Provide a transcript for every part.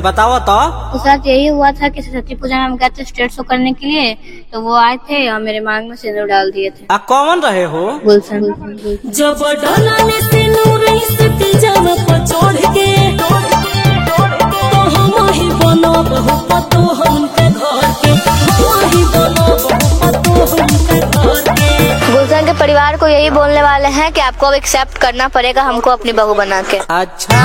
बताओ तो। उस रात यही हुआ था कि सरस्वती पूजा में हम गए थे स्टेज शो करने के लिए, तो वो आए थे और मेरे मांग में सिंदूर डाल दिए थे। आप कौन रहे हो? गुलशन। जब डोलाने सिंदूर इस्ती जब पचोड़ के तो हम ही बनो बहु पतो हमके घर के, हम ही बनो बहु पतो हमके घर के। गुलशन के परिवार को यही बोलने वाले हैं कि आपको अब एक्सेप्ट करना पड़ेगा हमको अपनी बहू बना के। अच्छा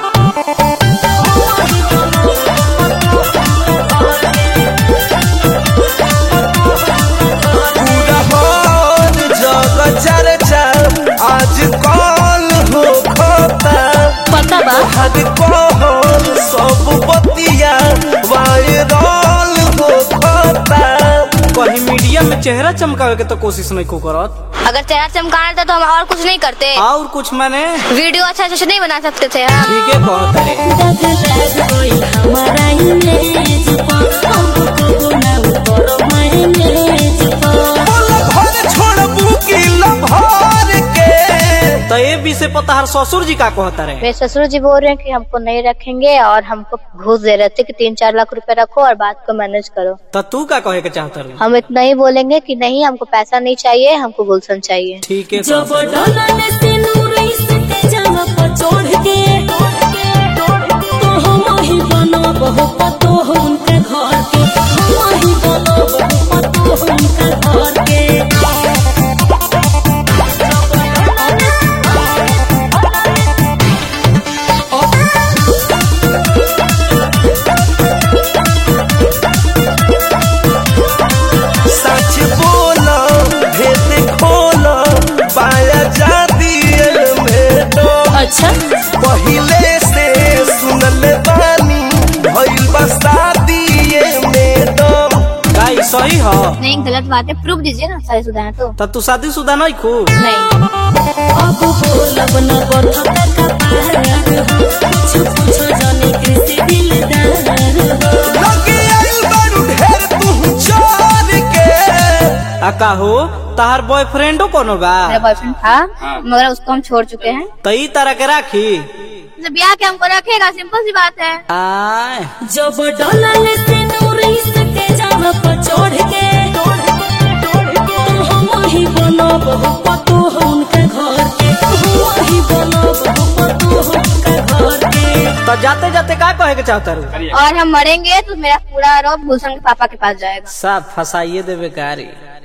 चर्चा आज कॉल हो खोता पता बा हद कॉल सब बतिया वायरल हो खोता। कहीं मीडिया में चेहरा चमकावे के तो कोशिश नहीं को करत। अगर चेहरा चमकाना था तो हम और कुछ नहीं करते। और कुछ मैंने वीडियो अच्छा से नहीं बना सकते थे हम। ठीक है हमारा इमेज पर हमको ना ऊपर माइलेज तो ये भी से पता हर ससुर जी का कहता रहे। मेरे ससुर जी बोल रहे हैं कि हमको नहीं रखेंगे और हमको घूस दे रहे थे कि 3-4 लाख रुपए रखो और बात को मैनेज करो। तो तू क्या कहे के चाहता रहे? हम इतना ही बोलेंगे कि नहीं हमको पैसा नहीं चाहिए, हमको गुलशन चाहिए। ठीक है जब डोलाने सिंदूर इस्ती जब पचोड़ के तो हम ही बनो बहु पतो हमके घर के, हम ही बनो बहु पतो हमके घर के। अच्छा पहले से सुनल बानी भइल बा शादी में दम। गाई सही हो? नहीं गलत बात है, प्रूफ दीजिए ना शादीशुदा है तो। तब तू शादीशुदा नहीं खूब? नहीं अब बोलब न बरहत का प्यार हो, कुछ जाने कृषि दिलदार हो। लगे आइल बारू ढेर तू चोर के। आका हो तार बॉयफ्रेंडो कोनो बा? मेरा बॉयफ्रेंड था मगर उसको हम छोड़ चुके हैं। तो ई तरह के राखी ब्याह के हमको रखेगा, सिंपल सी बात है। आय जब डोलाने सिंदूर इस्ती जब पचोड़ के तो हम ही बनो बहु पतो हमके घर के, हम ही बनो बहु पतो हमके घर के। तो जाते जाते क्या कहे के चाहता रू? और हम मरेंगे तो मेरा पूरा आरोप गुलशन के पापा के पास जाएगा। सब फसाइए देवे कारी।